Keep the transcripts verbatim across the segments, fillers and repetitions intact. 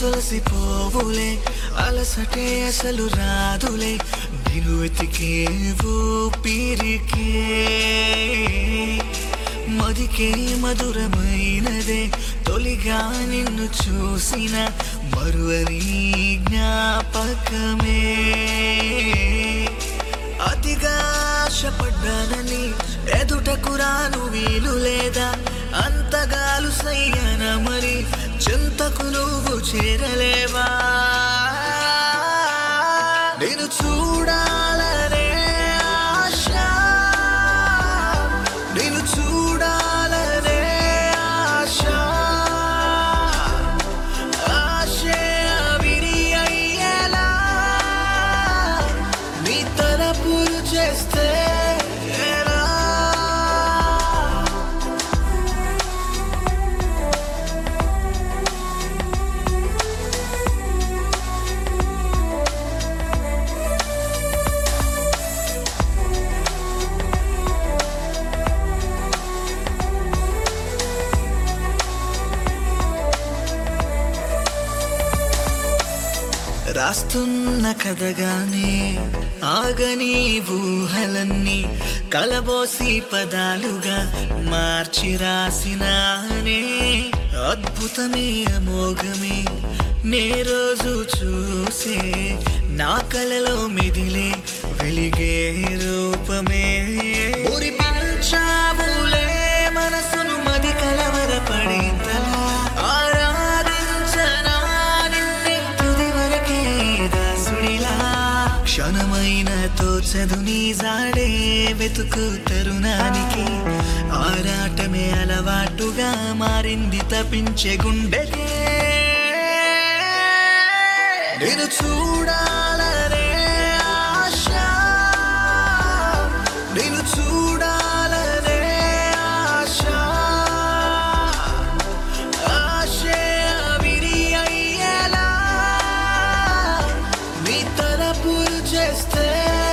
సొలసిపోవులే అలసటే అసలు రాదులే నిన్ను వెతికే ఊపిరికే మదికే మధురమైనదే తొలిగా నిన్ను చూసిన మరువని జ్ఞాపకమే అతిగా ఆశపడ్డానని ఎదుటకు రాను వీలు లేదా అంతగాలు సయ్యన మరి చింతకు నువ్వు చేరలేవా నేను చూడాలనే ఆశ నేను చూడాలనే ఆశ ఆశే విరి అయ్యేలా నీ తలపులు చేస్తే రాస్తున్న కథగానే ఆగని ఊహలన్నీ కలబోసి పదాలుగా మార్చి రాసినానే అద్భుతమే అమోఘమే నే రోజు చూసే నా కలలో మెదిలే వెలిగే రూపమే మురిపించావులే మనసును మది కలవరపడేంతలా క్షణమైన తోచదు నీ జాడే వెతుకు తరుణానికి ఆరాటమే అలవాటుగా మారింది తపించే గుండెకే నేను చూడాలనే ఆశ నేను చూడాలనే ఆశ ఆశే విరి అయ్యేలా నీ తలపులు చేస్తే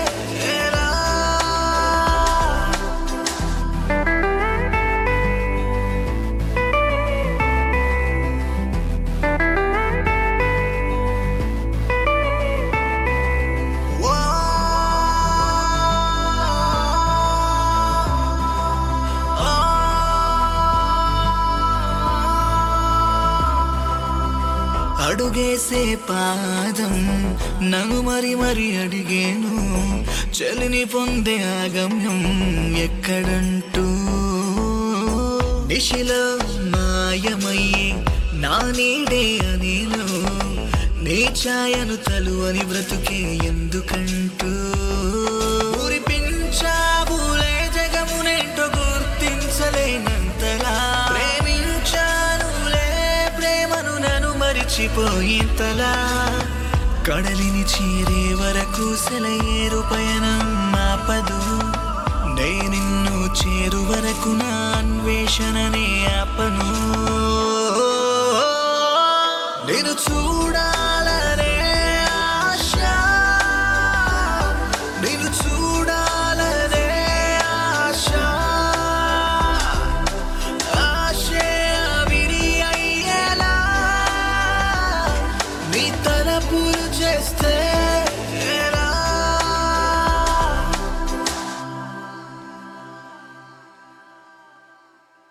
అడుగేసే పాదం నన్ను మరి మరి అడిగేను చలిని పొందే ఆగమ్యం ఎక్కడంటూ దిశలో మాయమయ్యే నా నీడే అనేను నీ ఛాయను తలువని బ్రతుకే ఎందుకంటూ మురిపించావులే జగమునేంటో గుర్తించలేనంతలా మరిచిపోయింతలా కడలిని చేరే వరకు సెలయేరు పయనం ఆపదు నే నిన్ను చేరు వరకు నా అన్వేషణనే ఆపను నేను చూడాలనే ఆశ నేను చూడాలనే ఆశ ఆశే విరి అయ్యేలా నీ తలపులు చేస్తే